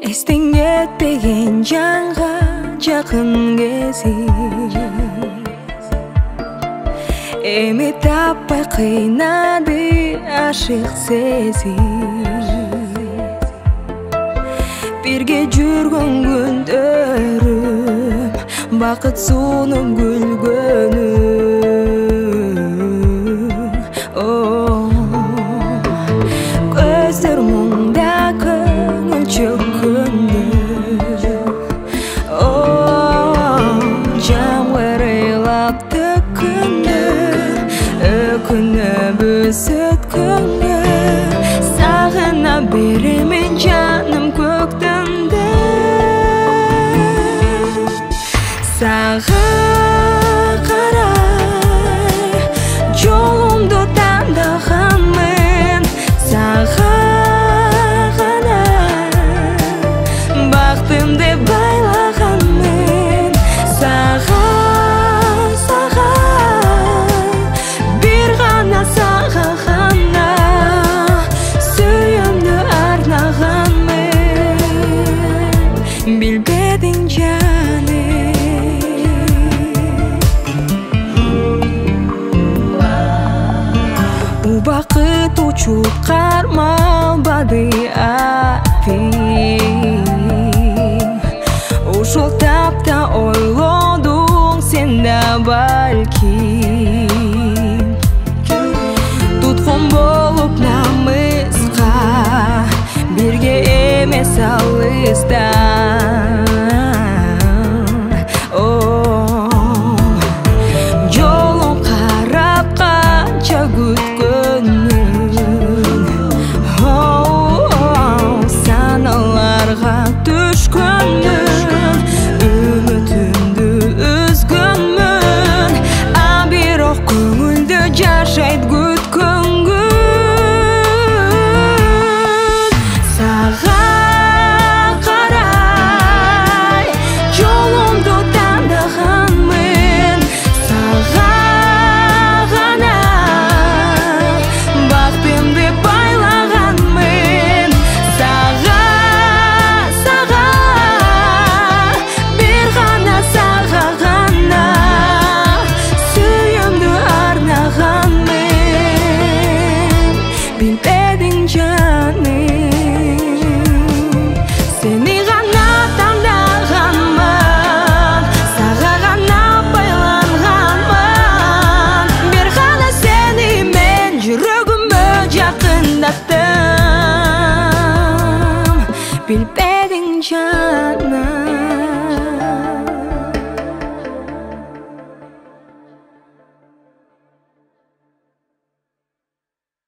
Естен кетпеген жанға жақын кезіп, эми таппай кыйнады ашык сезим. Бирге жүргөн күндөрүм бакыт сунуп күлгөнүм. Көздөр муңда көңүл чөккөндө, жамгыр ыйлап төккөндө, өкүнөбүз өткөнгө, сагына беремин жаным көктөмдө. Сага карай жолумду тандаганмын, сага гана бактымды байлаганмын. Сага бир гана сага гана сүйүүмдү арнаганмын. Билбедиң жаным, убакыт учуп кармалбады атың. Ушул тапта ойлодуң сен да балким, туткун болуп намыска бирге эмес алыстан. Жолун карап канча күткөнмүн, саналарга түшкөнмүн, үмүтүмдү үзгөнмүн, а бирок көңүлдө жашайт күткөн күн. Сага карай жолумду тандаганмын, сага гана бактымды байлаганмын. Сага бир гана сага гана сүйүүмдү арнаганмын. Билбедиң жаным, сени гана тандаганмын, сага гана байланганмын. Бир гана сени мен жүрөгүмө жакындаттым. Билбедиң жаным.